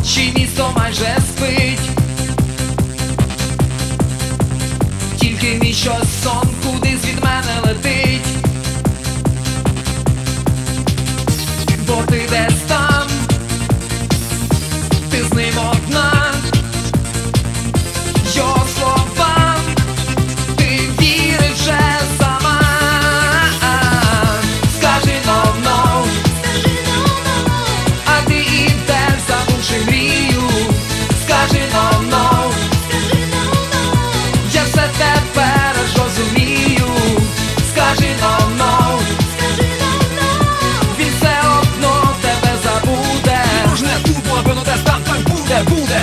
ночі місто майже спить, тільки мій щось сон кудись від мене летить, бо ти десь там, ти з ним одна, його словам ти віриш вже сама. Скажи no-no, а ти ідеш, забувши мрію. Скажи no-no, я все тепер аж розумію. Скажи no-no, він все одно тебе забуде. Може не тут, напевно десь там так буде.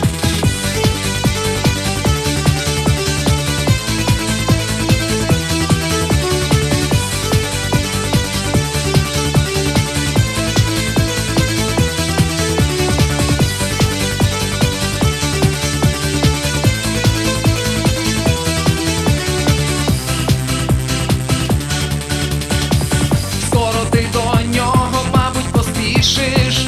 Скоро ти до нього, мабуть, поспішиш,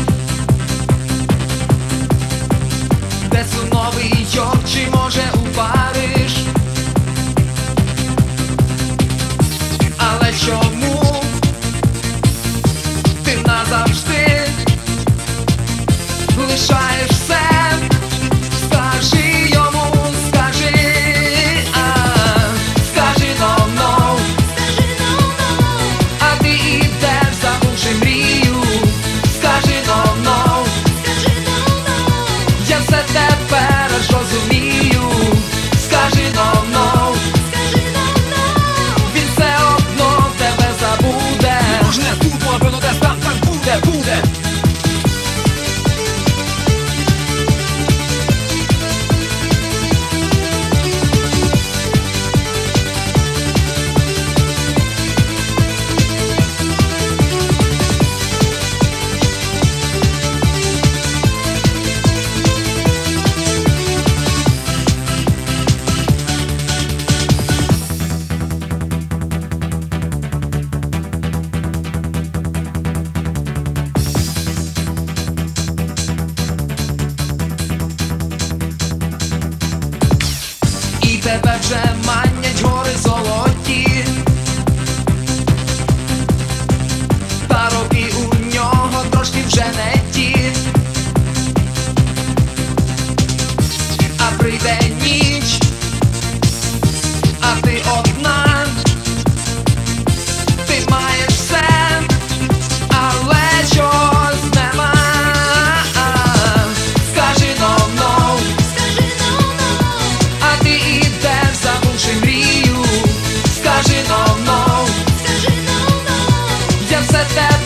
десь у Новий Йорк чи може у Париж. Але чому ти назавжди лишаєш все? Скажи йому, скажи, скажи no-no, а ти ідеш, забувши мрію. Скажи no-no, я все тепер аж розумію. Скажи no-no, він все одно тебе забуде. Може не тут, напевно десь там так буде. І тебе вже манять гори золоті, та роки у нього трошки вже не ті. А прийде ніч, а ти одна, ти маєш все, але чогось нема. Скажи no-no, а ти ідеш, забувши мрію. Скажи no-no, я все тебе